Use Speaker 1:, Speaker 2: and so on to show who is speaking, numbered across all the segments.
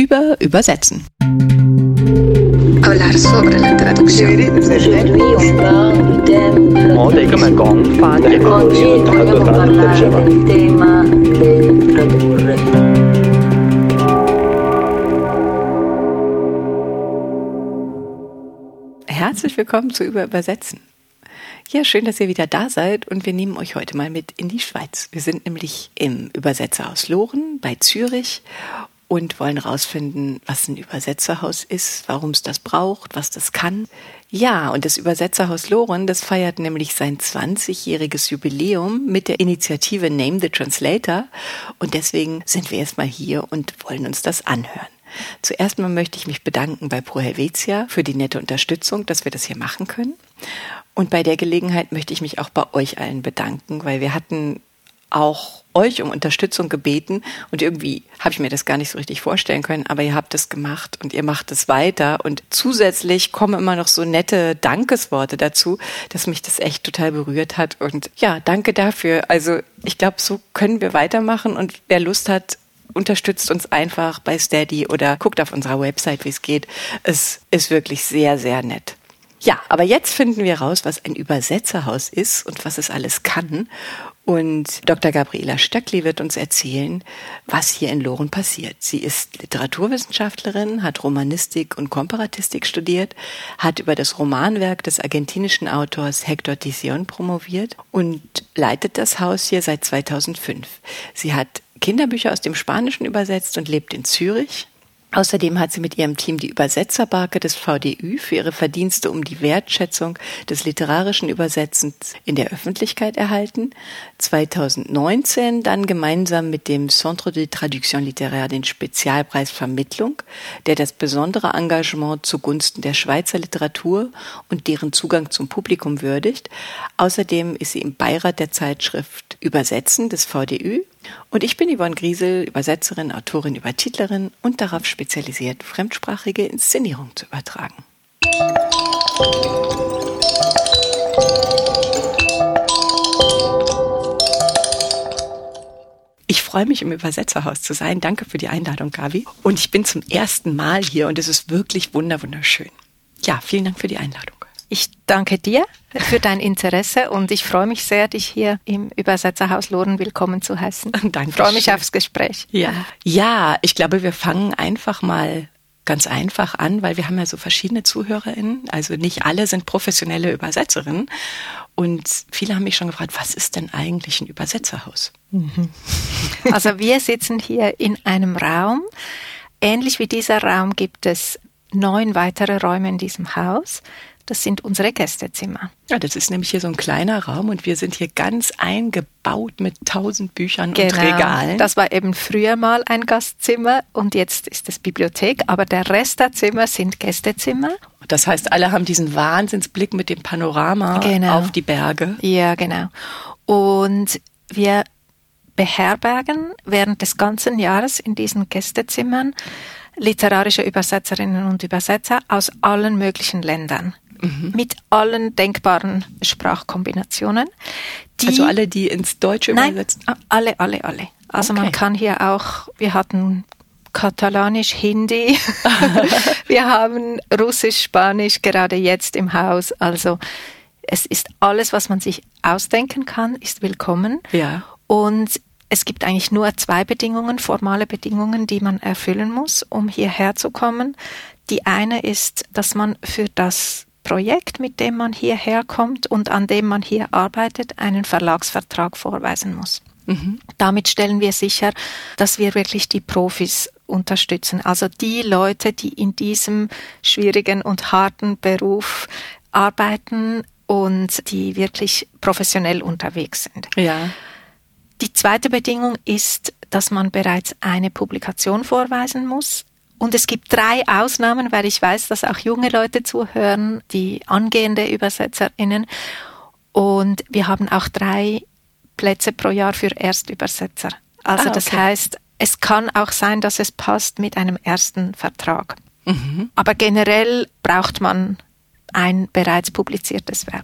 Speaker 1: über Übersetzen.
Speaker 2: Hablar sobre la traducción.
Speaker 1: Herzlich willkommen zu Übersetzen. Ja, schön, dass ihr wieder da seid und wir nehmen euch heute mal mit in die Schweiz. Wir sind nämlich im Übersetzerhaus Loren bei Zürich und wollen herausfinden, was ein Übersetzerhaus ist, warum es das braucht, was das kann. Ja, und das Übersetzerhaus Loren, das feiert nämlich sein 20-jähriges Jubiläum mit der Initiative Name the Translator und deswegen sind wir erstmal hier und wollen uns das anhören. Zuerst mal möchte ich mich bedanken bei Pro Helvetia für die nette Unterstützung, dass wir das hier machen können. Und bei der Gelegenheit möchte ich mich auch bei euch allen bedanken, weil wir hatten auch euch um Unterstützung gebeten und irgendwie habe ich mir das gar nicht so richtig vorstellen können, aber ihr habt es gemacht und ihr macht es weiter und zusätzlich kommen immer noch so nette Dankesworte dazu, dass mich das echt total berührt hat und ja, danke dafür. Also ich glaube, so können wir weitermachen und wer Lust hat, unterstützt uns einfach bei Steady oder guckt auf unserer Website, wie es geht. Es ist wirklich sehr, sehr nett. Ja, aber jetzt finden wir raus, was ein Übersetzerhaus ist und was es alles kann. Und Dr. Gabriela Stöckli wird uns erzählen, was hier in Loren passiert. Sie ist Literaturwissenschaftlerin, hat Romanistik und Komparatistik studiert, hat über das Romanwerk des argentinischen Autors Héctor Tizón promoviert und leitet das Haus hier seit 2005. Sie hat Kinderbücher aus dem Spanischen übersetzt und lebt in Zürich. Außerdem hat sie mit ihrem Team die Übersetzerbarke des VDÜ für ihre Verdienste um die Wertschätzung des literarischen Übersetzens in der Öffentlichkeit erhalten. 2019 dann gemeinsam mit dem Centre de Traduction Littéraire den Spezialpreis Vermittlung, der das besondere Engagement zugunsten der Schweizer Literatur und deren Zugang zum Publikum würdigt. Außerdem ist sie im Beirat der Zeitschrift Übersetzen des VDÜ. Und ich bin Yvonne Griesel, Übersetzerin, Autorin, Übertitlerin und darauf spezialisiert, fremdsprachige Inszenierungen zu übertragen. Ich freue mich, im Übersetzerhaus zu sein. Danke für die Einladung, Gabi. Und ich bin zum ersten Mal hier und es ist wirklich wunderschön. Ja, vielen Dank für die Einladung.
Speaker 3: Ich danke dir für dein Interesse und ich freue mich sehr, dich hier im Übersetzerhaus Loren willkommen zu heißen.
Speaker 1: Danke.
Speaker 3: Ich freue mich aufs Gespräch.
Speaker 1: Ja, ich glaube, wir fangen einfach mal ganz einfach an, weil wir haben ja so verschiedene ZuhörerInnen. Also nicht alle sind professionelle Übersetzerinnen. Und viele haben mich schon gefragt, was ist denn eigentlich ein Übersetzerhaus?
Speaker 3: Also wir sitzen hier in einem Raum. Ähnlich wie dieser Raum gibt es 9 weitere Räume in diesem Haus. Das sind unsere Gästezimmer.
Speaker 1: Ja, das ist nämlich hier so ein kleiner Raum und wir sind hier ganz eingebaut mit 1000 Büchern und Regalen.
Speaker 3: Das war eben früher mal ein Gastzimmer und jetzt ist es Bibliothek, aber der Rest der Zimmer sind Gästezimmer.
Speaker 1: Das heißt, alle haben diesen Wahnsinnsblick mit dem Panorama auf die Berge.
Speaker 3: Ja, genau. Und wir beherbergen während des ganzen Jahres in diesen Gästezimmern literarische Übersetzerinnen und Übersetzer aus allen möglichen Ländern. Mit allen denkbaren Sprachkombinationen.
Speaker 1: Also alle, die ins Deutsche übersetzen?
Speaker 3: Alle. Also man kann hier auch, wir hatten Katalanisch, Hindi, wir haben Russisch, Spanisch gerade jetzt im Haus. Also es ist alles, was man sich ausdenken kann, ist willkommen.
Speaker 1: Ja.
Speaker 3: Und es gibt eigentlich nur 2 Bedingungen, formale Bedingungen, die man erfüllen muss, um hierher zu kommen. Die eine ist, dass man für das Projekt, mit dem man hierher kommt und an dem man hier arbeitet, einen Verlagsvertrag vorweisen muss. Damit stellen wir sicher, dass wir wirklich die Profis unterstützen. Also die Leute, die in diesem schwierigen und harten Beruf arbeiten und die wirklich professionell unterwegs sind.
Speaker 1: Ja.
Speaker 3: Die zweite Bedingung ist, dass man bereits eine Publikation vorweisen muss. Und es gibt 3 Ausnahmen, weil ich weiß, dass auch junge Leute zuhören, die angehende ÜbersetzerInnen. Und wir haben auch 3 Plätze pro Jahr für Erstübersetzer. Also das heißt, es kann auch sein, dass es passt mit einem ersten Vertrag. Aber generell braucht man ein bereits publiziertes Werk.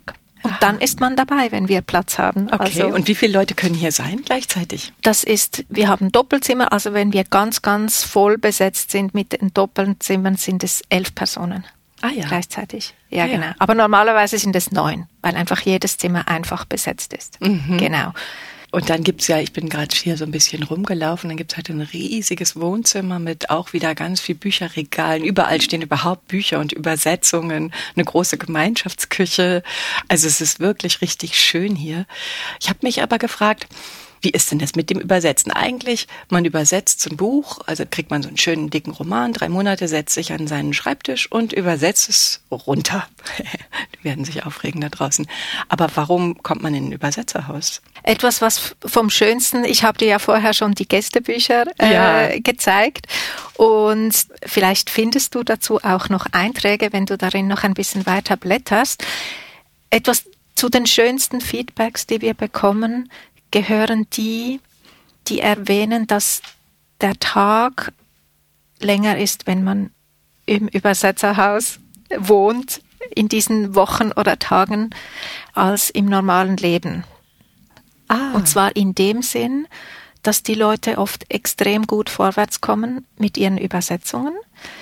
Speaker 3: Und dann ist man dabei, wenn wir Platz haben.
Speaker 1: Okay,
Speaker 3: also,
Speaker 1: und wie viele Leute können hier sein gleichzeitig?
Speaker 3: Wir haben Doppelzimmer, also wenn wir ganz, ganz voll besetzt sind mit den Doppelzimmern, sind es 11 Personen. Gleichzeitig. Ja, genau. Aber normalerweise sind es 9, weil einfach jedes Zimmer einfach besetzt ist. Genau.
Speaker 1: Und dann gibt's ja, ich bin gerade hier so ein bisschen rumgelaufen, dann gibt's halt ein riesiges Wohnzimmer mit auch wieder ganz viel Bücherregalen. Überall stehen überhaupt Bücher und Übersetzungen, eine große Gemeinschaftsküche. Also es ist wirklich richtig schön hier. Ich habe mich aber gefragt, wie ist denn das mit dem Übersetzen? Eigentlich, man übersetzt so ein Buch, also kriegt man so einen schönen dicken Roman, 3 Monate, setzt sich an seinen Schreibtisch und übersetzt es runter. Die werden sich aufregen da draußen. Aber warum kommt man in ein Übersetzerhaus?
Speaker 3: Etwas, was vom Schönsten, ich habe dir ja vorher schon die Gästebücher gezeigt und vielleicht findest du dazu auch noch Einträge, wenn du darin noch ein bisschen weiter blätterst. Etwas zu den schönsten Feedbacks, die wir bekommen, gehören die erwähnen, dass der Tag länger ist, wenn man im Übersetzerhaus wohnt, in diesen Wochen oder Tagen, als im normalen Leben. Und zwar in dem Sinn, dass die Leute oft extrem gut vorwärts kommen mit ihren Übersetzungen.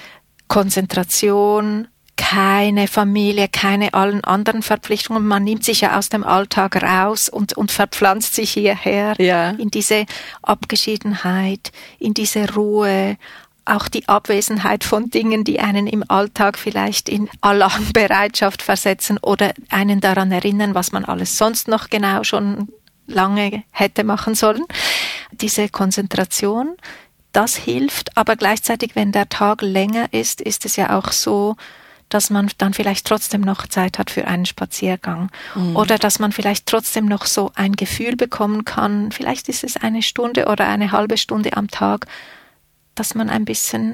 Speaker 3: Konzentration, keine Familie, keine allen anderen Verpflichtungen. Man nimmt sich ja aus dem Alltag raus und verpflanzt sich hierher in diese Abgeschiedenheit, in diese Ruhe, auch die Abwesenheit von Dingen, die einen im Alltag vielleicht in Alarmbereitschaft versetzen oder einen daran erinnern, was man alles sonst noch genau schon lange hätte machen sollen. Diese Konzentration, das hilft, aber gleichzeitig, wenn der Tag länger ist, ist es ja auch so, dass man dann vielleicht trotzdem noch Zeit hat für einen Spaziergang oder dass man vielleicht trotzdem noch so ein Gefühl bekommen kann, vielleicht ist es 1 Stunde oder eine halbe Stunde am Tag, dass man ein bisschen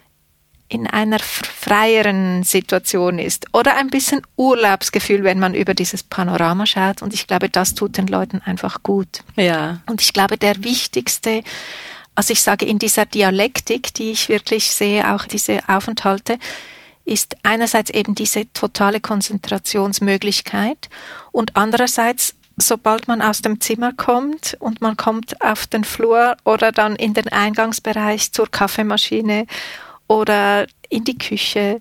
Speaker 3: in einer freieren Situation ist oder ein bisschen Urlaubsgefühl, wenn man über dieses Panorama schaut und ich glaube, das tut den Leuten einfach gut.
Speaker 1: Ja.
Speaker 3: Und ich glaube, der wichtigste, also ich sage in dieser Dialektik, die ich wirklich sehe, auch diese Aufenthalte, ist einerseits eben diese totale Konzentrationsmöglichkeit und andererseits, sobald man aus dem Zimmer kommt und man kommt auf den Flur oder dann in den Eingangsbereich zur Kaffeemaschine oder in die Küche,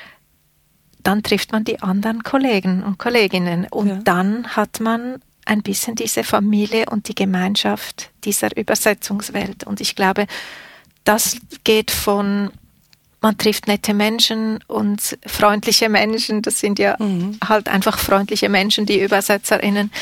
Speaker 3: dann trifft man die anderen Kollegen und Kolleginnen und dann hat man ein bisschen diese Familie und die Gemeinschaft dieser Übersetzungswelt. Und ich glaube, das geht von man trifft nette Menschen und freundliche Menschen, das sind ja halt einfach freundliche Menschen, die ÜbersetzerInnen,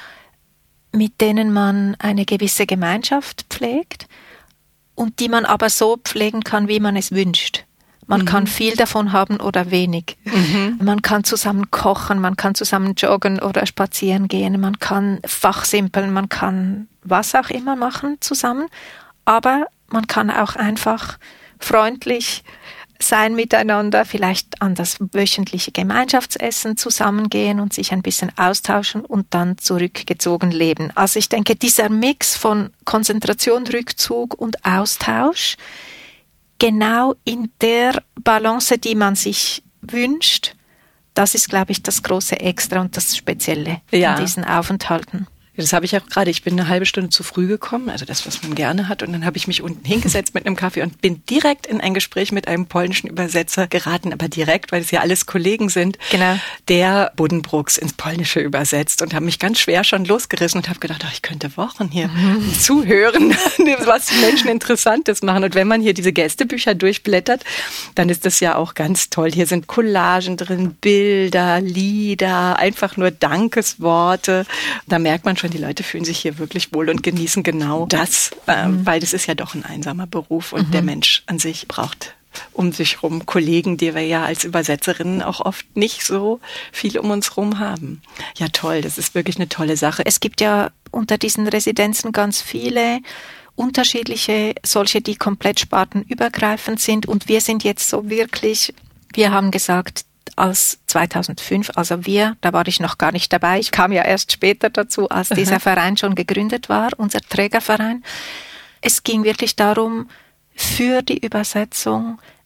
Speaker 3: mit denen man eine gewisse Gemeinschaft pflegt und die man aber so pflegen kann, wie man es wünscht. Man kann viel davon haben oder wenig. Man kann zusammen kochen, man kann zusammen joggen oder spazieren gehen, man kann fachsimpeln, man kann was auch immer machen zusammen, aber man kann auch einfach freundlich sein miteinander, vielleicht an das wöchentliche Gemeinschaftsessen zusammengehen und sich ein bisschen austauschen und dann zurückgezogen leben. Also ich denke, dieser Mix von Konzentration, Rückzug und Austausch, genau in der Balance, die man sich wünscht, das ist, glaube ich, das große Extra und das Spezielle in diesen Aufenthalten.
Speaker 1: Das habe ich auch gerade. Ich bin eine halbe Stunde zu früh gekommen, also das, was man gerne hat. Und dann habe ich mich unten hingesetzt mit einem Kaffee und bin direkt in ein Gespräch mit einem polnischen Übersetzer geraten, aber direkt, weil es ja alles Kollegen sind, der Buddenbrooks ins Polnische übersetzt und habe mich ganz schwer schon losgerissen und habe gedacht, ich könnte Wochen hier zuhören, was die Menschen Interessantes machen. Und wenn man hier diese Gästebücher durchblättert, dann ist das ja auch ganz toll. Hier sind Collagen drin, Bilder, Lieder, einfach nur Dankesworte. Da merkt man schon, die Leute fühlen sich hier wirklich wohl und genießen genau das, weil das ist ja doch ein einsamer Beruf und der Mensch an sich braucht um sich herum Kollegen, die wir ja als Übersetzerinnen auch oft nicht so viel um uns herum haben. Ja, toll, das ist wirklich eine tolle Sache.
Speaker 3: Es gibt ja unter diesen Residenzen ganz viele unterschiedliche, solche, die komplett spartenübergreifend sind und wir sind jetzt so wirklich, wir haben gesagt, als 2005, also da war ich noch gar nicht dabei, ich kam ja erst später dazu, als dieser Verein schon gegründet war, unser Trägerverein. Es ging wirklich darum, für die Übersetzung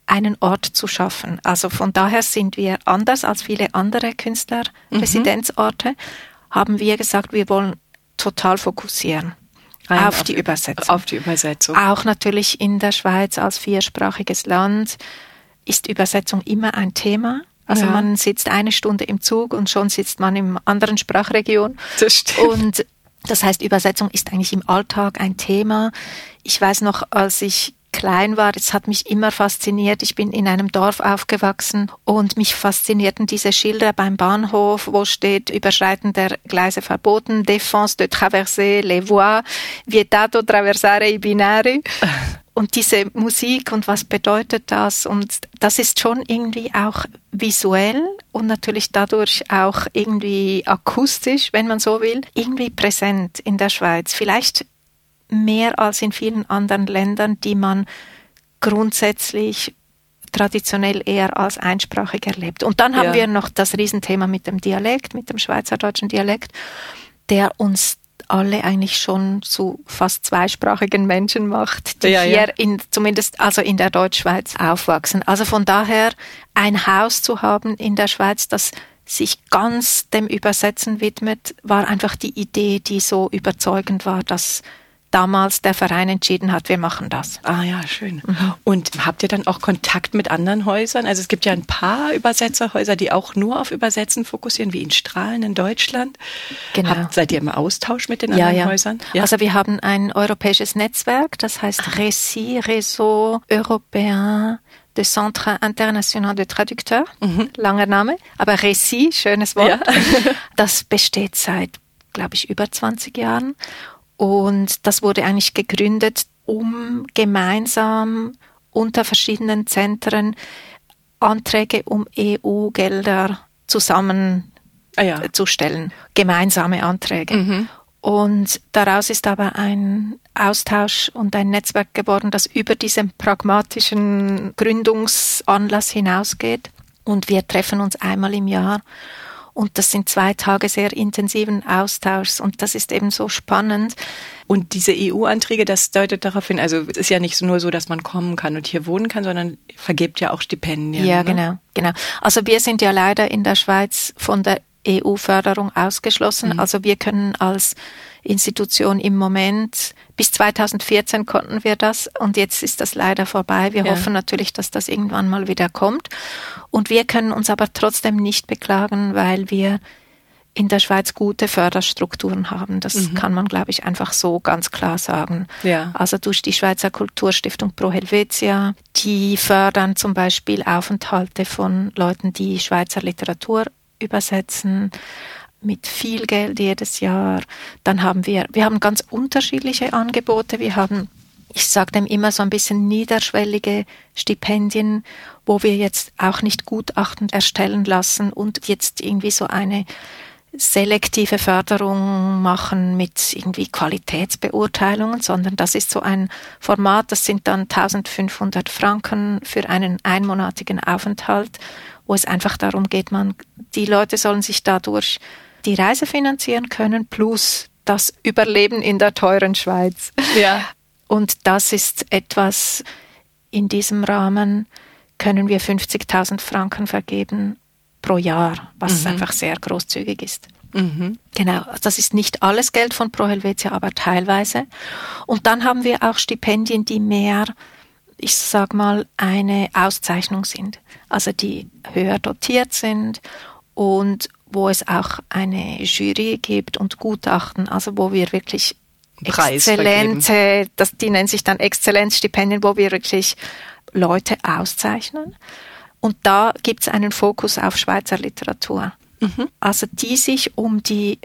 Speaker 3: einen Ort zu schaffen. Also von daher sind wir anders als viele andere Künstlerresidenzorte, haben wir gesagt, wir wollen total fokussieren auf die Übersetzung.
Speaker 1: Auf die Übersetzung.
Speaker 3: Auch natürlich in der Schweiz als viersprachiges Land ist Übersetzung immer ein Thema. Also man sitzt 1 Stunde im Zug und schon sitzt man in anderen Sprachregion.
Speaker 1: Das stimmt.
Speaker 3: Und das heißt, Übersetzung ist eigentlich im Alltag ein Thema. Ich weiß noch, als ich klein war, das hat mich immer fasziniert. Ich bin in einem Dorf aufgewachsen und mich faszinierten diese Schilder beim Bahnhof, wo steht, Überschreiten der Gleise verboten, Défense de traverser les voies, vietato traversare i binari. Und diese Musik und was bedeutet das? Und das ist schon irgendwie auch visuell und natürlich dadurch auch irgendwie akustisch, wenn man so will, irgendwie präsent in der Schweiz. Vielleicht mehr als in vielen anderen Ländern, die man grundsätzlich traditionell eher als einsprachig erlebt. Und dann haben wir noch das Riesenthema mit dem Dialekt, mit dem schweizerdeutschen Dialekt, der uns alle eigentlich schon zu fast zweisprachigen Menschen macht, die hier zumindest also in der Deutschschweiz aufwachsen. Also von daher ein Haus zu haben in der Schweiz, das sich ganz dem Übersetzen widmet, war einfach die Idee, die so überzeugend war, dass damals der Verein entschieden hat, wir machen das.
Speaker 1: Ah ja, schön. Und habt ihr dann auch Kontakt mit anderen Häusern? Also es gibt ja ein paar Übersetzerhäuser, die auch nur auf Übersetzen fokussieren, wie in Strahlen in Deutschland.
Speaker 3: Genau.
Speaker 1: Seid ihr im Austausch mit den anderen Häusern?
Speaker 3: Ja. Also wir haben ein europäisches Netzwerk, das heißt Réseau Européen de Centre International de Traducteurs. Langer Name, aber Récit, schönes Wort. Ja. Das besteht seit, glaube ich, über 20 Jahren. Und das wurde eigentlich gegründet, um gemeinsam unter verschiedenen Zentren Anträge um EU-Gelder zusammenzustellen. Gemeinsame Anträge. Und daraus ist aber ein Austausch und ein Netzwerk geworden, das über diesen pragmatischen Gründungsanlass hinausgeht. Und wir treffen uns einmal im Jahr. Und das sind 2 Tage sehr intensiven Austauschs und das ist eben so spannend.
Speaker 1: Und diese EU-Anträge, das deutet darauf hin, also es ist ja nicht nur so, dass man kommen kann und hier wohnen kann, sondern vergibt ja auch Stipendien.
Speaker 3: Ja, ne? Genau. Also wir sind ja leider in der Schweiz von der EU-Förderung ausgeschlossen. Also wir können als Institution im Moment, bis 2014 konnten wir das und jetzt ist das leider vorbei. Wir hoffen natürlich, dass das irgendwann mal wieder kommt. Und wir können uns aber trotzdem nicht beklagen, weil wir in der Schweiz gute Förderstrukturen haben. Das kann man, glaube ich, einfach so ganz klar sagen. Ja. Also durch die Schweizer Kulturstiftung Pro Helvetia, die fördern zum Beispiel Aufenthalte von Leuten, die Schweizer Literatur übersetzen, mit viel Geld jedes Jahr. Dann haben wir haben ganz unterschiedliche Angebote. Wir haben, ich sage dem immer so ein bisschen niederschwellige Stipendien, wo wir jetzt auch nicht Gutachten erstellen lassen und jetzt irgendwie so eine selektive Förderung machen mit irgendwie Qualitätsbeurteilungen, sondern das ist so ein Format, das sind dann 1.500 Franken für einen einmonatigen Aufenthalt, wo es einfach darum geht, die Leute sollen sich dadurch die Reise finanzieren können, plus das Überleben in der teuren Schweiz. Ja. Und das ist etwas, in diesem Rahmen können wir 50.000 Franken vergeben pro Jahr, was einfach sehr großzügig ist. Genau, das ist nicht alles Geld von Pro Helvetia, aber teilweise. Und dann haben wir auch Stipendien, die mehr, ich sag mal, eine Auszeichnung sind. Also die höher dotiert sind und wo es auch eine Jury gibt und Gutachten, also wo wir wirklich exzellente, die nennen sich dann Exzellenzstipendien, wo wir wirklich Leute auszeichnen. Und da gibt es einen Fokus auf Schweizer Literatur. Also die sich um die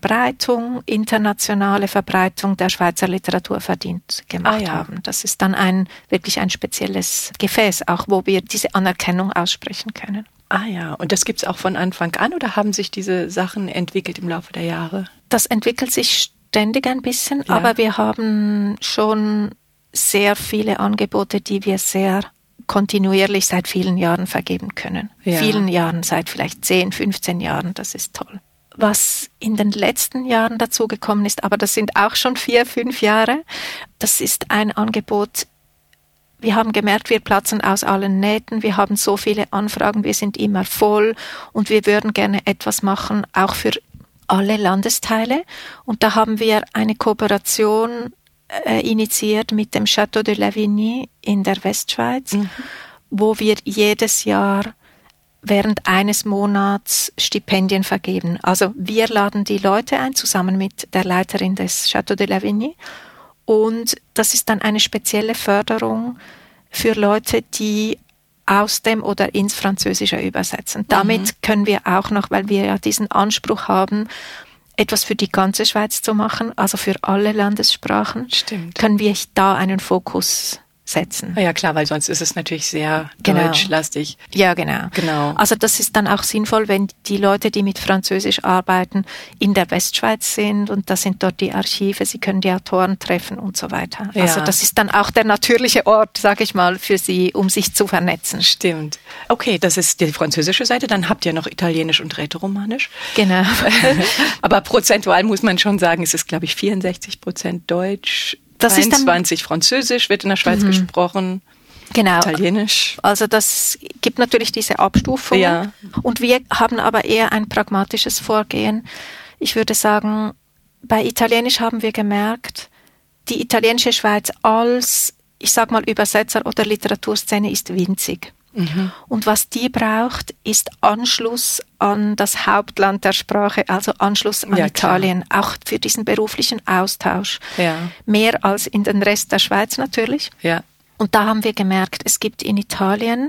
Speaker 3: internationale Verbreitung der Schweizer Literatur verdient gemacht haben. Das ist dann wirklich ein spezielles Gefäß, auch wo wir diese Anerkennung aussprechen können.
Speaker 1: Ah ja, und das gibt es auch von Anfang an oder haben sich diese Sachen entwickelt im Laufe der Jahre?
Speaker 3: Das entwickelt sich ständig ein bisschen, aber wir haben schon sehr viele Angebote, die wir sehr kontinuierlich seit vielen Jahren vergeben können. Ja. Vielen Jahren, seit vielleicht 10, 15 Jahren, das ist toll. Was in den letzten Jahren dazugekommen ist, aber das sind auch schon 4, 5 Jahre, das ist ein Angebot, wir haben gemerkt, wir platzen aus allen Nähten, wir haben so viele Anfragen, wir sind immer voll und wir würden gerne etwas machen, auch für alle Landesteile. Und da haben wir eine Kooperation initiiert mit dem Château de Lavigny in der Westschweiz, wo wir jedes Jahr während eines Monats Stipendien vergeben. Also wir laden die Leute ein, zusammen mit der Leiterin des Château de Lavigny. Und das ist dann eine spezielle Förderung für Leute, die aus dem oder ins Französische übersetzen. Damit können wir auch noch, weil wir ja diesen Anspruch haben, etwas für die ganze Schweiz zu machen, also für alle Landessprachen, können wir da einen Fokus setzen.
Speaker 1: Ja klar, weil sonst ist es natürlich sehr deutschlastig.
Speaker 3: Ja, genau. Also das ist dann auch sinnvoll, wenn die Leute, die mit Französisch arbeiten, in der Westschweiz sind und da sind dort die Archive, sie können die Autoren treffen und so weiter. Ja. Also das ist dann auch der natürliche Ort, sage ich mal, für sie, um sich zu vernetzen.
Speaker 1: Stimmt. Okay, das ist die französische Seite, dann habt ihr noch Italienisch und Rätoromanisch.
Speaker 3: Genau.
Speaker 1: Aber prozentual muss man schon sagen, es ist, glaube ich, 64% Deutsch, 23 Französisch wird in der Schweiz gesprochen.
Speaker 3: Genau.
Speaker 1: Italienisch.
Speaker 3: Also das gibt natürlich diese Abstufungen.
Speaker 1: Ja.
Speaker 3: Und wir haben aber eher ein pragmatisches Vorgehen. Ich würde sagen, bei Italienisch haben wir gemerkt, die italienische Schweiz als, ich sag mal, Übersetzer oder Literaturszene ist winzig. Und was die braucht, ist Anschluss an das Hauptland der Sprache, also Anschluss an Italien, auch für diesen beruflichen Austausch. Ja. Mehr als in den Rest der Schweiz natürlich. Ja. Und da haben wir gemerkt, es gibt in Italien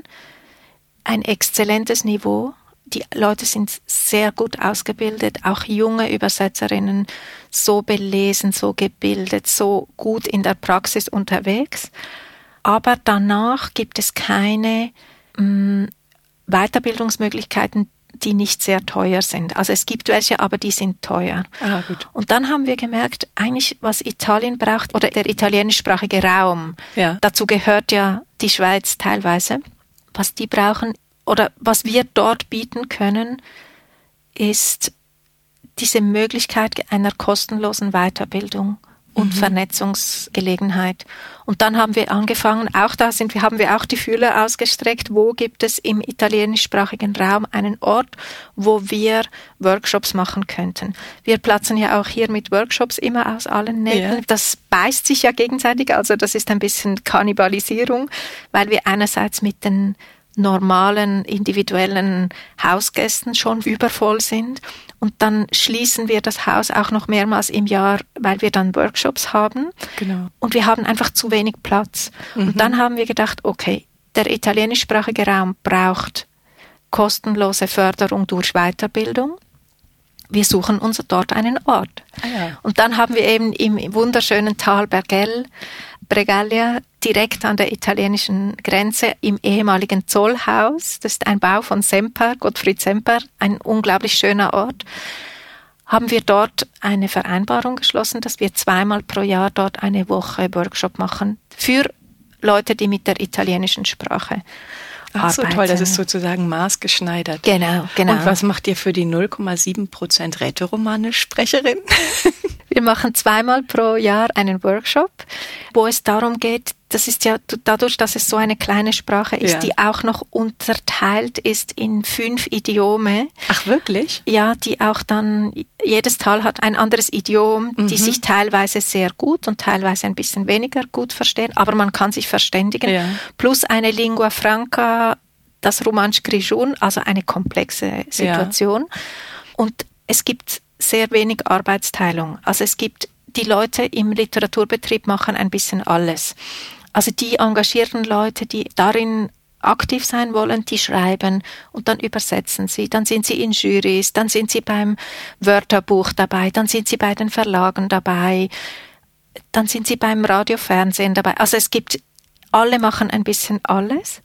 Speaker 3: ein exzellentes Niveau. Die Leute sind sehr gut ausgebildet, auch junge Übersetzerinnen, so belesen, so gebildet, so gut in der Praxis unterwegs. Aber danach gibt es keine Weiterbildungsmöglichkeiten, die nicht sehr teuer sind. Also es gibt welche, aber die sind teuer. Ah, gut. Und dann haben wir gemerkt, eigentlich was Italien braucht, oder der italienischsprachige Raum, dazu gehört ja die Schweiz teilweise, was die brauchen oder was wir dort bieten können, ist diese Möglichkeit einer kostenlosen Weiterbildung und Vernetzungsgelegenheit. Und dann haben wir angefangen, haben wir auch die Fühler ausgestreckt, wo gibt es im italienischsprachigen Raum einen Ort, wo wir Workshops machen könnten. Wir platzen ja auch hier mit Workshops immer aus allen Nähten. Ja. Das beißt sich ja gegenseitig, also das ist ein bisschen Kannibalisierung, weil wir einerseits mit den normalen, individuellen Hausgästen schon übervoll sind. Und dann schließen wir das Haus auch noch mehrmals im Jahr, weil wir dann Workshops haben. Genau. Und wir haben einfach zu wenig Platz. Und dann haben wir gedacht, okay, der italienischsprachige Raum braucht kostenlose Förderung durch Weiterbildung. Wir suchen uns dort einen Ort. Ah, ja. Und dann haben wir eben im wunderschönen Tal Bregaglia, direkt an der italienischen Grenze im ehemaligen Zollhaus, das ist ein Bau von Semper, Gottfried Semper, ein unglaublich schöner Ort, haben wir dort eine Vereinbarung geschlossen, dass wir 2-mal pro Jahr dort eine Woche Workshop machen für Leute, die mit der italienischen Sprache
Speaker 1: Ach so, toll, das ist sozusagen maßgeschneidert.
Speaker 3: Genau.
Speaker 1: Und was macht ihr für die 0,7% Rätoromanisch-Sprecherin?
Speaker 3: Wir machen 2-mal pro Jahr einen Workshop, wo es darum geht, das ist ja dadurch, dass es so eine kleine Sprache ist, die auch noch unterteilt ist in 5 Idiome.
Speaker 1: Ach, wirklich?
Speaker 3: Ja, die auch dann, jedes Tal hat ein anderes Idiom, die sich teilweise sehr gut und teilweise ein bisschen weniger gut verstehen, aber man kann sich verständigen. Ja. Plus eine Lingua Franca, das Romansch-Grischun, also eine komplexe Situation. Ja. Und es gibt sehr wenig Arbeitsteilung. Also es gibt die Leute im Literaturbetrieb machen ein bisschen alles. Also die engagierten Leute, die darin aktiv sein wollen, die schreiben und dann übersetzen sie. Dann sind sie in Jurys, dann sind sie beim Wörterbuch dabei, dann sind sie bei den Verlagen dabei, dann sind sie beim Radio, Fernsehen dabei. Also alle machen ein bisschen alles.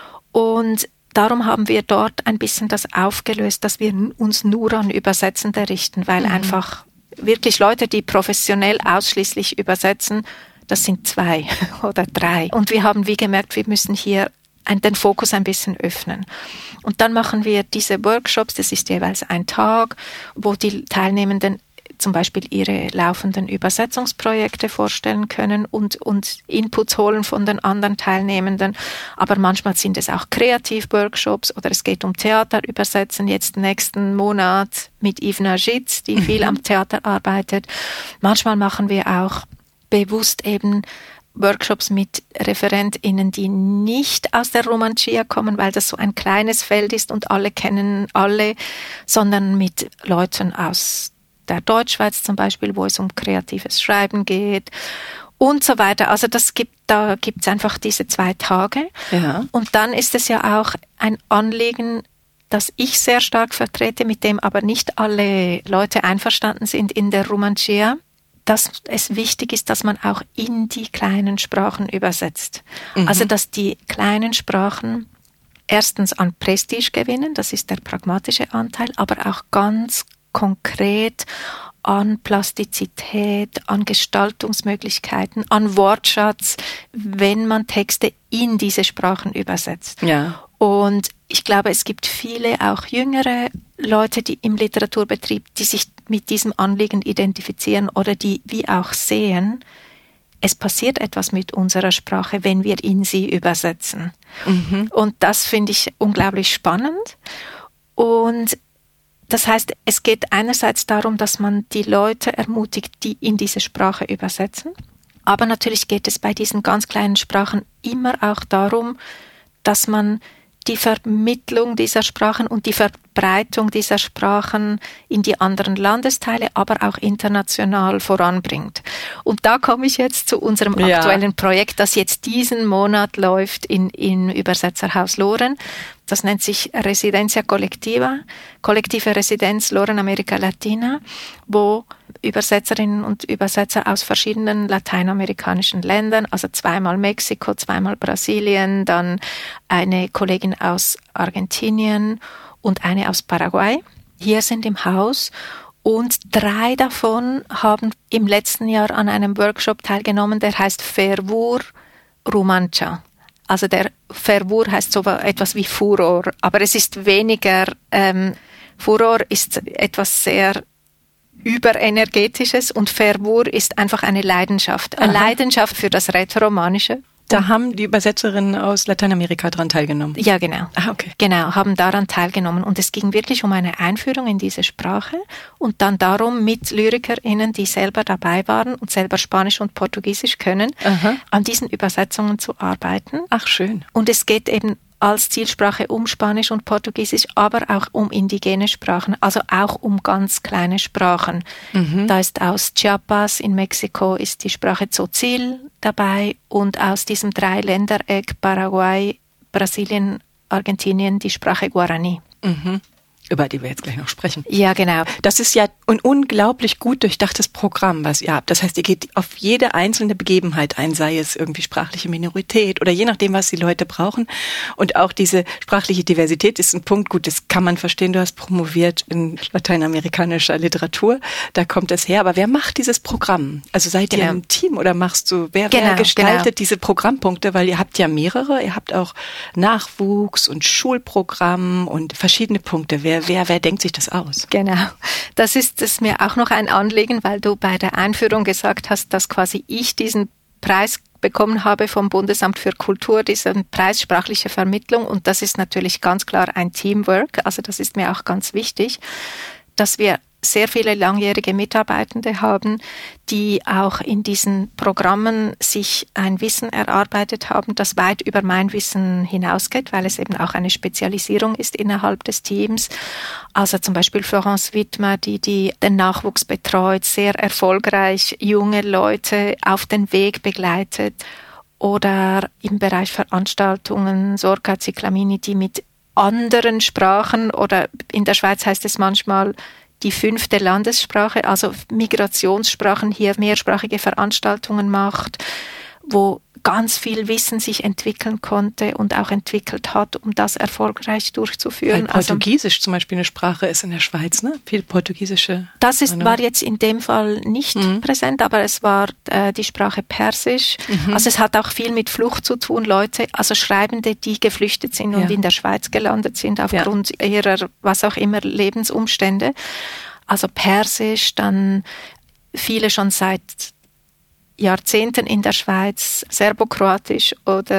Speaker 3: Und darum haben wir dort ein bisschen das aufgelöst, dass wir uns nur an Übersetzende richten, weil einfach wirklich Leute, die professionell ausschließlich übersetzen, das sind 2 oder 3. Und wir haben wie gemerkt, wir müssen hier den Fokus ein bisschen öffnen. Und dann machen wir diese Workshops, das ist jeweils ein Tag, wo die Teilnehmenden zum Beispiel ihre laufenden Übersetzungsprojekte vorstellen können und Inputs holen von den anderen Teilnehmenden. Aber manchmal sind es auch Kreativworkshops oder es geht um Theaterübersetzen. Jetzt nächsten Monat mit Yves Najitz, die viel am Theater arbeitet. Manchmal machen wir auch bewusst eben Workshops mit ReferentInnen, die nicht aus der Romancia kommen, weil das so ein kleines Feld ist und alle kennen alle, sondern mit Leuten aus der Deutschschweiz zum Beispiel, wo es um kreatives Schreiben geht und so weiter. Also da gibt's einfach diese 2 Tage. Ja. Und dann ist es ja auch ein Anliegen, das ich sehr stark vertrete, mit dem aber nicht alle Leute einverstanden sind in der Romancia, dass es wichtig ist, dass man auch in die kleinen Sprachen übersetzt. Also, dass die kleinen Sprachen erstens an Prestige gewinnen, das ist der pragmatische Anteil, aber auch ganz konkret an Plastizität, an Gestaltungsmöglichkeiten, an Wortschatz, wenn man Texte in diese Sprachen übersetzt. Ja. Und ich glaube, es gibt viele, auch jüngere Leute, die im Literaturbetrieb, die sich mit diesem Anliegen identifizieren oder die wie auch sehen, es passiert etwas mit unserer Sprache, wenn wir in sie übersetzen. Und das finde ich unglaublich spannend. Und das heißt, es geht einerseits darum, dass man die Leute ermutigt, die in diese Sprache übersetzen. Aber natürlich geht es bei diesen ganz kleinen Sprachen immer auch darum, dass man die Vermittlung dieser Sprachen und die Verbreitung dieser Sprachen in die anderen Landesteile, aber auch international voranbringt. Und da komme ich jetzt zu unserem aktuellen Projekt, das jetzt diesen Monat läuft in Übersetzerhaus Loren. Das nennt sich Residencia Colectiva, kollektive Residenz Loren Amerika Latina, wo Übersetzerinnen und Übersetzer aus verschiedenen lateinamerikanischen Ländern, also 2-mal Mexiko, 2-mal Brasilien, dann eine Kollegin aus Argentinien und eine aus Paraguay, hier sind im Haus. Und 3 davon haben im letzten Jahr an einem Workshop teilgenommen, der heißt Fervor Romancia. Also der Fervor heißt so etwas wie Furor, aber es ist weniger, Furor ist etwas sehr Überenergetisches und Fervor ist einfach eine Leidenschaft. Eine Leidenschaft für das Rätoromanische.
Speaker 1: Da haben die Übersetzerinnen aus Lateinamerika daran teilgenommen?
Speaker 3: Ja, genau.
Speaker 1: Okay.
Speaker 3: Genau, haben daran teilgenommen. Und es ging wirklich um eine Einführung in diese Sprache und dann darum, mit LyrikerInnen, die selber dabei waren und selber Spanisch und Portugiesisch können, an diesen Übersetzungen zu arbeiten.
Speaker 1: Ach, schön.
Speaker 3: Und es geht eben als Zielsprache um Spanisch und Portugiesisch, aber auch um indigene Sprachen, also auch um ganz kleine Sprachen. Da ist aus Chiapas in Mexiko ist die Sprache Tzotzil dabei und aus diesem 3-Ländereck Paraguay, Brasilien, Argentinien die Sprache Guarani.
Speaker 1: Über die wir jetzt gleich noch sprechen.
Speaker 3: Ja, genau.
Speaker 1: Das ist ja ein unglaublich gut durchdachtes Programm, was ihr habt. Das heißt, ihr geht auf jede einzelne Begebenheit ein, sei es irgendwie sprachliche Minorität oder je nachdem, was die Leute brauchen. Und auch diese sprachliche Diversität ist ein Punkt, gut, das kann man verstehen. Du hast promoviert in lateinamerikanischer Literatur, da kommt es her. Aber wer macht dieses Programm? Also seid ihr ein Team oder wer gestaltet diese Programmpunkte? Weil ihr habt ja mehrere, ihr habt auch Nachwuchs und Schulprogramm und verschiedene Punkte. Wer denkt sich das aus?
Speaker 3: Genau. Das ist mir auch noch ein Anliegen, weil du bei der Einführung gesagt hast, dass quasi ich diesen Preis bekommen habe vom Bundesamt für Kultur, diesen Preis sprachliche Vermittlung. Und das ist natürlich ganz klar ein Teamwork. Also das ist mir auch ganz wichtig, dass wir sehr viele langjährige Mitarbeitende haben, die auch in diesen Programmen sich ein Wissen erarbeitet haben, das weit über mein Wissen hinausgeht, weil es eben auch eine Spezialisierung ist innerhalb des Teams. Also zum Beispiel Florence Wittmer, die den Nachwuchs betreut, sehr erfolgreich junge Leute auf den Weg begleitet. Oder im Bereich Veranstaltungen Sorka Ziclamini, die mit anderen Sprachen oder in der Schweiz heißt es manchmal die 5. Landessprache, also Migrationssprachen, hier mehrsprachige Veranstaltungen macht, wo ganz viel Wissen sich entwickeln konnte und auch entwickelt hat, um das erfolgreich durchzuführen.
Speaker 1: Weil Portugiesisch zum Beispiel eine Sprache ist in der Schweiz, ne? Viel portugiesische.
Speaker 3: Das war jetzt in dem Fall nicht präsent, aber es war die Sprache Persisch. Also es hat auch viel mit Flucht zu tun, Leute, also Schreibende, die geflüchtet sind und in der Schweiz gelandet sind aufgrund ihrer, was auch immer, Lebensumstände. also Persisch, dann viele schon seit Jahrzehnten in der Schweiz, Serbokroatisch oder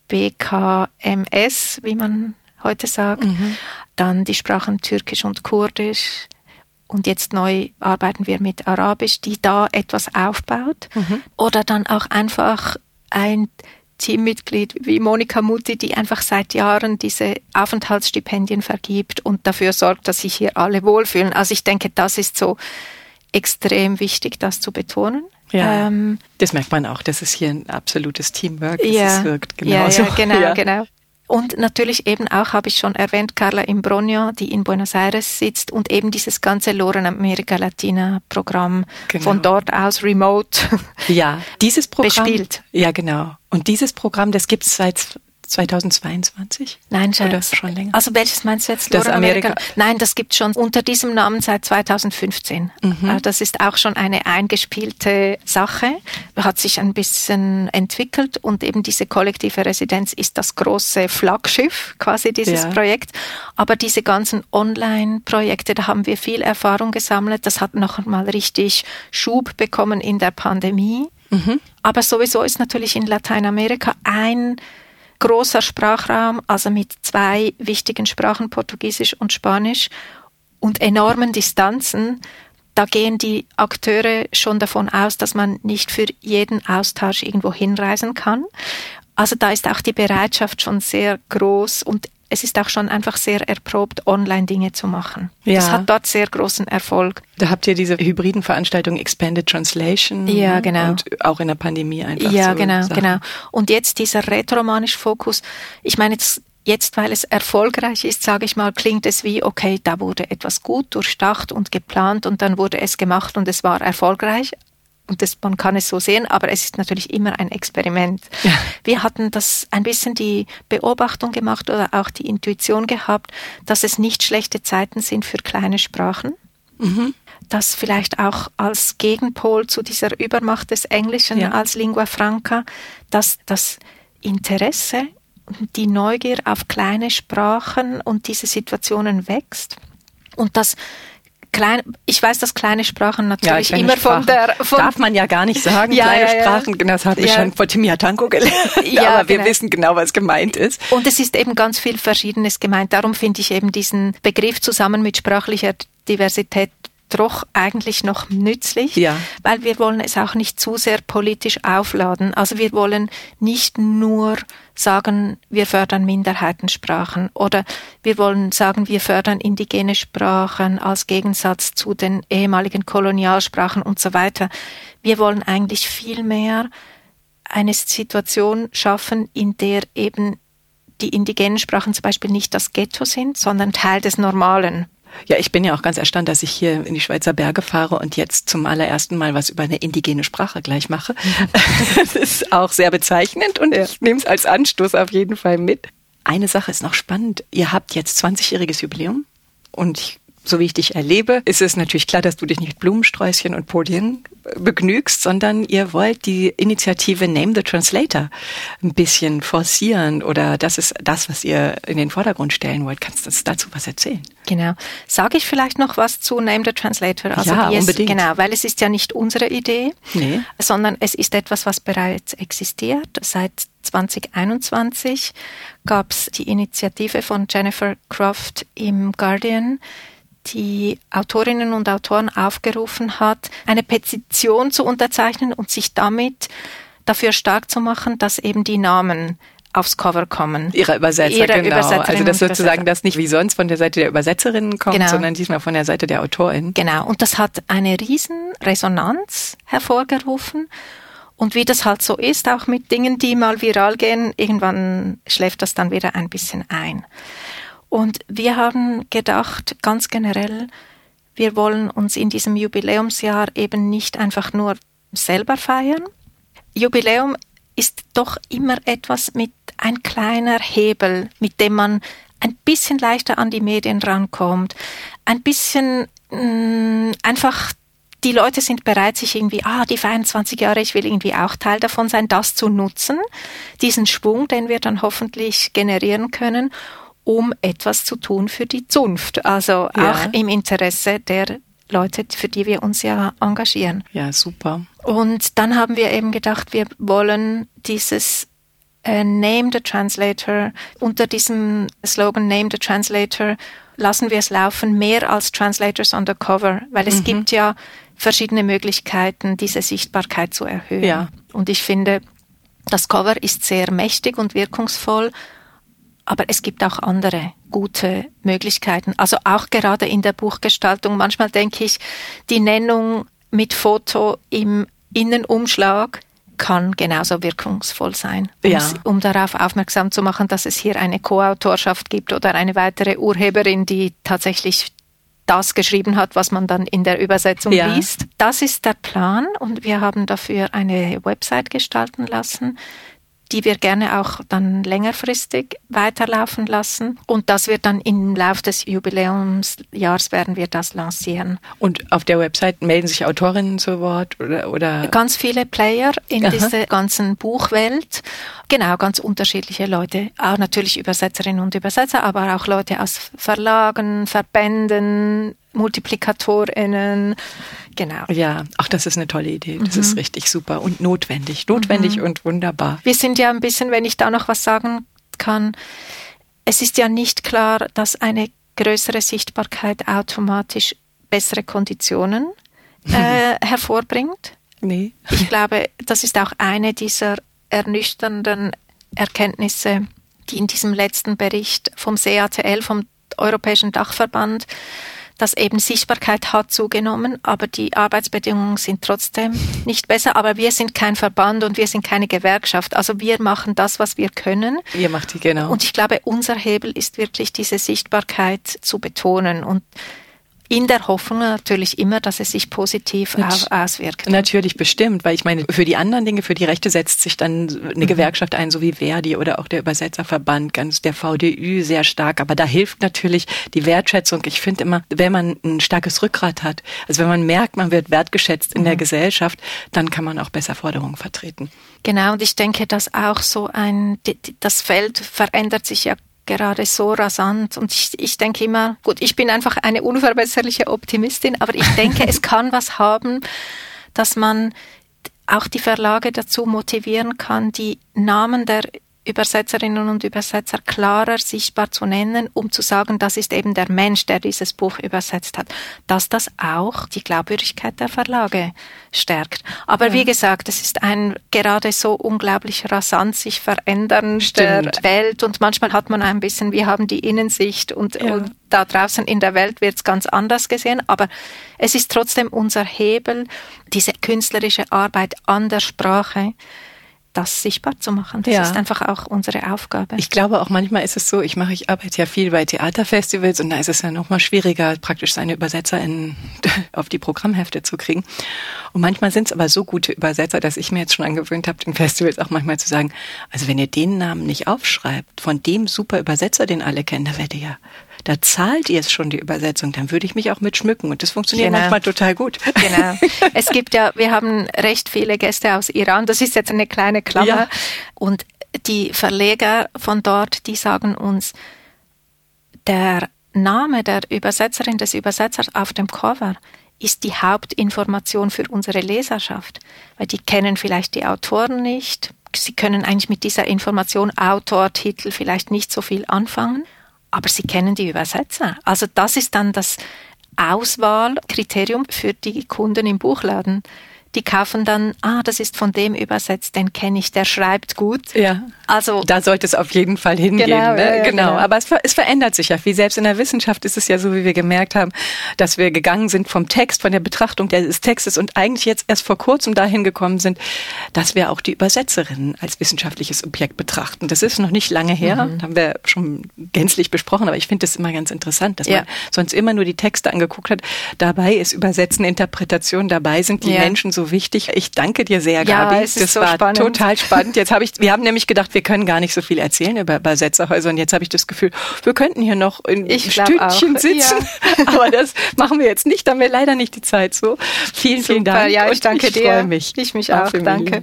Speaker 3: BKMS, wie man heute sagt. Dann die Sprachen Türkisch und Kurdisch. Und jetzt neu arbeiten wir mit Arabisch, die da etwas aufbaut. Oder dann auch einfach ein Teammitglied wie Monika Mutti, die einfach seit Jahren diese Aufenthaltsstipendien vergibt und dafür sorgt, dass sich hier alle wohlfühlen. Also ich denke, das ist so extrem wichtig, das zu betonen.
Speaker 1: Ja, das merkt man auch. Das ist hier ein absolutes Teamwork. Es wirkt genauso.
Speaker 3: Genau. Und natürlich eben auch, habe ich schon erwähnt, Carla Imbrogno, die in Buenos Aires sitzt und eben dieses ganze Loren America Latina Programm von dort aus remote
Speaker 1: dieses Programm
Speaker 3: bespielt.
Speaker 1: Ja, genau. Und dieses Programm, das gibt es seit 2022?
Speaker 3: Nein,
Speaker 1: oder schon länger?
Speaker 3: Also welches meinst du jetzt?
Speaker 1: Das Amerika?
Speaker 3: Nein, das gibt es schon unter diesem Namen seit 2015. Das ist auch schon eine eingespielte Sache, hat sich ein bisschen entwickelt und eben diese kollektive Residenz ist das große Flaggschiff quasi dieses Projekt. Aber diese ganzen Online-Projekte, da haben wir viel Erfahrung gesammelt. Das hat noch mal richtig Schub bekommen in der Pandemie. Aber sowieso ist natürlich in Lateinamerika ein großer Sprachraum, also mit 2 wichtigen Sprachen, Portugiesisch und Spanisch, und enormen Distanzen. Da gehen die Akteure schon davon aus, dass man nicht für jeden Austausch irgendwo hinreisen kann. Also da ist auch die Bereitschaft schon sehr groß und es ist auch schon einfach sehr erprobt, online Dinge zu machen. Ja. Das hat dort sehr großen Erfolg.
Speaker 1: Da habt ihr diese hybriden Veranstaltungen Expanded Translation.
Speaker 3: Ja, genau.
Speaker 1: Und auch in der Pandemie einfach.
Speaker 3: Ja, genau. Und jetzt dieser rätoromanische Fokus. Ich meine, jetzt, weil es erfolgreich ist, sage ich mal, klingt es wie, okay, da wurde etwas gut durchdacht und geplant und dann wurde es gemacht und es war erfolgreich. Und man kann es so sehen, aber es ist natürlich immer ein Experiment. Ja. Wir hatten das ein bisschen die Beobachtung gemacht oder auch die Intuition gehabt, dass es nicht schlechte Zeiten sind für kleine Sprachen. Das vielleicht auch als Gegenpol zu dieser Übermacht des Englischen als Lingua Franca, dass das Interesse, die Neugier auf kleine Sprachen und diese Situationen wächst und das ich weiß, dass kleine Sprachen natürlich immer von
Speaker 1: darf man ja gar nicht sagen, kleine Sprachen, das habe ich schon von Timia Tanko gelernt, aber wir wissen genau, was gemeint ist.
Speaker 3: Und es ist eben ganz viel Verschiedenes gemeint, darum finde ich eben diesen Begriff zusammen mit sprachlicher Diversität doch eigentlich noch nützlich, weil wir wollen es auch nicht zu sehr politisch aufladen. Also wir wollen nicht nur sagen, wir fördern Minderheitensprachen oder wir wollen sagen, wir fördern indigene Sprachen als Gegensatz zu den ehemaligen Kolonialsprachen und so weiter. Wir wollen eigentlich viel mehr eine Situation schaffen, in der eben die indigenen Sprachen zum Beispiel nicht das Ghetto sind, sondern Teil des Normalen.
Speaker 1: Ja, ich bin ja auch ganz erstaunt, dass ich hier in die Schweizer Berge fahre und jetzt zum allerersten Mal was über eine indigene Sprache gleich mache. Das ist auch sehr bezeichnend und ich nehme es als Anstoß auf jeden Fall mit. Eine Sache ist noch spannend. Ihr habt jetzt 20-jähriges Jubiläum und so wie ich dich erlebe, ist es natürlich klar, dass du dich nicht mit Blumensträußchen und Podien begnügst, sondern ihr wollt die Initiative Name the Translator ein bisschen forcieren oder das ist das, was ihr in den Vordergrund stellen wollt. Kannst du uns dazu was erzählen?
Speaker 3: Genau. Sage ich vielleicht noch was zu Name the Translator? Also
Speaker 1: unbedingt.
Speaker 3: Genau, weil es ist ja nicht unsere Idee, sondern es ist etwas, was bereits existiert. Seit 2021 gab es die Initiative von Jennifer Croft im Guardian, die Autorinnen und Autoren aufgerufen hat, eine Petition zu unterzeichnen und sich damit dafür stark zu machen, dass eben die Namen aufs Cover kommen.
Speaker 1: Ihrer Übersetzer, genau. Also das sozusagen das nicht wie sonst von der Seite der Übersetzerinnen kommt, sondern diesmal von der Seite der Autorin.
Speaker 3: Genau, und das hat eine riesen Resonanz hervorgerufen. Und wie das halt so ist, auch mit Dingen, die mal viral gehen, irgendwann schläft das dann wieder ein bisschen ein. Und wir haben gedacht, ganz generell, wir wollen uns in diesem Jubiläumsjahr eben nicht einfach nur selber feiern. Jubiläum ist doch immer etwas mit ein kleiner Hebel, mit dem man ein bisschen leichter an die Medien rankommt, ein bisschen einfach die Leute sind bereit, sich irgendwie, die feiern 20 Jahre, ich will irgendwie auch Teil davon sein, das zu nutzen, diesen Schwung, den wir dann hoffentlich generieren können, um etwas zu tun für die Zunft, also auch im Interesse der Leute, für die wir uns ja engagieren.
Speaker 1: Ja, super.
Speaker 3: Und dann haben wir eben gedacht, wir wollen dieses Name the Translator, unter diesem Slogan Name the Translator lassen wir es laufen, mehr als Translators on the Cover, weil es gibt ja verschiedene Möglichkeiten, diese Sichtbarkeit zu erhöhen. Ja. Und ich finde, das Cover ist sehr mächtig und wirkungsvoll, aber es gibt auch andere gute Möglichkeiten. Also auch gerade in der Buchgestaltung. Manchmal denke ich, die Nennung mit Foto im Innenumschlag kann genauso wirkungsvoll sein, um darauf aufmerksam zu machen, dass es hier eine Co-Autorschaft gibt oder eine weitere Urheberin, die tatsächlich das geschrieben hat, was man dann in der Übersetzung liest. Das ist der Plan und wir haben dafür eine Website gestalten lassen, die wir gerne auch dann längerfristig weiterlaufen lassen. Und das wird dann im Laufe des Jubiläumsjahrs werden wir das lancieren.
Speaker 1: Und auf der Website melden sich Autorinnen zu Wort oder?
Speaker 3: Ganz viele Player in dieser ganzen Buchwelt. Genau, ganz unterschiedliche Leute. Auch natürlich Übersetzerinnen und Übersetzer, aber auch Leute aus Verlagen, Verbänden, MultiplikatorInnen. Genau.
Speaker 1: Ja, auch das ist eine tolle Idee. Das ist richtig super und notwendig. Notwendig und wunderbar.
Speaker 3: Wir sind ja ein bisschen, wenn ich da noch was sagen kann, es ist ja nicht klar, dass eine größere Sichtbarkeit automatisch bessere Konditionen hervorbringt.
Speaker 1: Nee.
Speaker 3: Ich glaube, das ist auch eine dieser ernüchternden Erkenntnisse, die in diesem letzten Bericht vom CATL, vom Europäischen Dachverband, dass eben Sichtbarkeit hat zugenommen, aber die Arbeitsbedingungen sind trotzdem nicht besser. Aber wir sind kein Verband und wir sind keine Gewerkschaft. Also wir machen das, was wir können.
Speaker 1: Ihr macht die, genau.
Speaker 3: Und ich glaube, unser Hebel ist wirklich, diese Sichtbarkeit zu betonen und in der Hoffnung natürlich immer, dass es sich positiv auswirkt.
Speaker 1: Natürlich, bestimmt, weil ich meine, für die anderen Dinge, für die Rechte setzt sich dann eine Gewerkschaft ein, so wie Verdi oder auch der Übersetzerverband, ganz der VDÜ sehr stark. Aber da hilft natürlich die Wertschätzung. Ich finde immer, wenn man ein starkes Rückgrat hat, also wenn man merkt, man wird wertgeschätzt in der Gesellschaft, dann kann man auch besser Forderungen vertreten.
Speaker 3: Genau, und ich denke, dass auch so das Feld verändert sich ja gerade so rasant und ich denke immer, gut, ich bin einfach eine unverbesserliche Optimistin, aber ich denke, es kann was haben, dass man auch die Verlage dazu motivieren kann, die Namen der Übersetzerinnen und Übersetzer klarer sichtbar zu nennen, um zu sagen, das ist eben der Mensch, der dieses Buch übersetzt hat, dass das auch die Glaubwürdigkeit der Verlage stärkt. Aber wie gesagt, es ist ein gerade so unglaublich rasant sich verändernde Welt und manchmal hat man ein bisschen, wir haben die Innensicht und da draußen in der Welt wird es ganz anders gesehen, aber es ist trotzdem unser Hebel, diese künstlerische Arbeit an der Sprache, das sichtbar zu machen. Das ist einfach auch unsere Aufgabe.
Speaker 1: Ich glaube auch manchmal ist es so, ich arbeite ja viel bei Theaterfestivals und da ist es ja noch mal schwieriger, praktisch seine UbersetzerInnen auf die Programmhefte zu kriegen. Und manchmal sind es aber so gute Übersetzer, dass ich mir jetzt schon angewöhnt habe, den Festivals auch manchmal zu sagen, also wenn ihr den Namen nicht aufschreibt, von dem super Übersetzer, den alle kennen, da zahlt ihr es schon die Übersetzung, dann würde ich mich auch mit schmücken. Und das funktioniert manchmal total gut.
Speaker 3: Genau. Es gibt wir haben recht viele Gäste aus Iran. Das ist jetzt eine kleine Klammer. Ja. Und die Verleger von dort, die sagen uns, der Name der Übersetzerin, des Übersetzers auf dem Cover ist die Hauptinformation für unsere Leserschaft. Weil die kennen vielleicht die Autoren nicht. Sie können eigentlich mit dieser Information, Autor, Titel vielleicht nicht so viel anfangen. Aber sie kennen die Übersetzer. Also das ist dann das Auswahlkriterium für die Kunden im Buchladen. Die kaufen dann, das ist von dem übersetzt, den kenne ich, der schreibt gut.
Speaker 1: Ja, also da sollte es auf jeden Fall hingehen. Genau, ne? Genau. Aber es verändert sich ja. Wie selbst in der Wissenschaft ist es ja so, wie wir gemerkt haben, dass wir gegangen sind vom Text, von der Betrachtung des Textes und eigentlich jetzt erst vor kurzem dahin gekommen sind, dass wir auch die Übersetzerinnen als wissenschaftliches Objekt betrachten. Das ist noch nicht lange her, haben wir schon gänzlich besprochen, aber ich finde das immer ganz interessant, dass man sonst immer nur die Texte angeguckt hat. Dabei ist Übersetzen, Interpretation, dabei sind die Menschen so wichtig. Ich danke dir sehr, Gabi. Das
Speaker 3: so
Speaker 1: war
Speaker 3: spannend.
Speaker 1: Total spannend. Wir haben nämlich gedacht, wir können gar nicht so viel erzählen über Übersetzerhäuser und jetzt habe ich das Gefühl, wir könnten hier noch ein Stündchen sitzen, aber das machen wir jetzt nicht, da haben wir leider nicht die Zeit so. Vielen Dank.
Speaker 3: Ja, ich danke dir.
Speaker 1: Freue mich.
Speaker 3: Ich mich auch. Danke.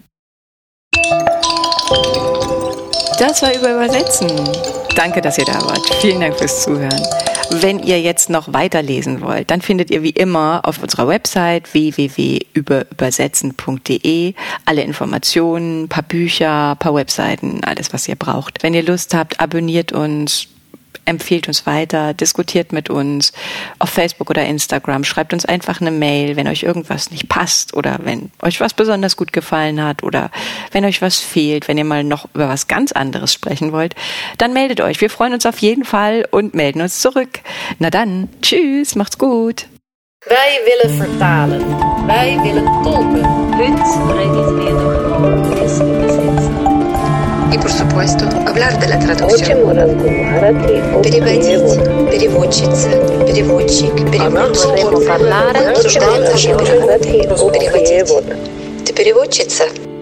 Speaker 1: Das war Übersetzen. Danke, dass ihr da wart. Vielen Dank fürs Zuhören. Wenn ihr jetzt noch weiterlesen wollt, dann findet ihr wie immer auf unserer Website www.übersetzen.de alle Informationen, ein paar Bücher, ein paar Webseiten, alles, was ihr braucht. Wenn ihr Lust habt, abonniert uns, empfehlt uns weiter, diskutiert mit uns auf Facebook oder Instagram, schreibt uns einfach eine Mail, wenn euch irgendwas nicht passt oder wenn euch was besonders gut gefallen hat oder wenn euch was fehlt, wenn ihr mal noch über was ganz anderes sprechen wollt, dann meldet euch. Wir freuen uns auf jeden Fall und melden uns zurück. Na dann, tschüss, macht's gut.
Speaker 2: Wij willen vertalen. Wij willen tolken.
Speaker 4: Heute redet wir doch das Übersetzen.
Speaker 5: И, por supuesto, hablar de la traducción. Переводить, переводчица, переводчик, переводчик.
Speaker 4: Parlare,
Speaker 5: Переводить. Ты переводчица?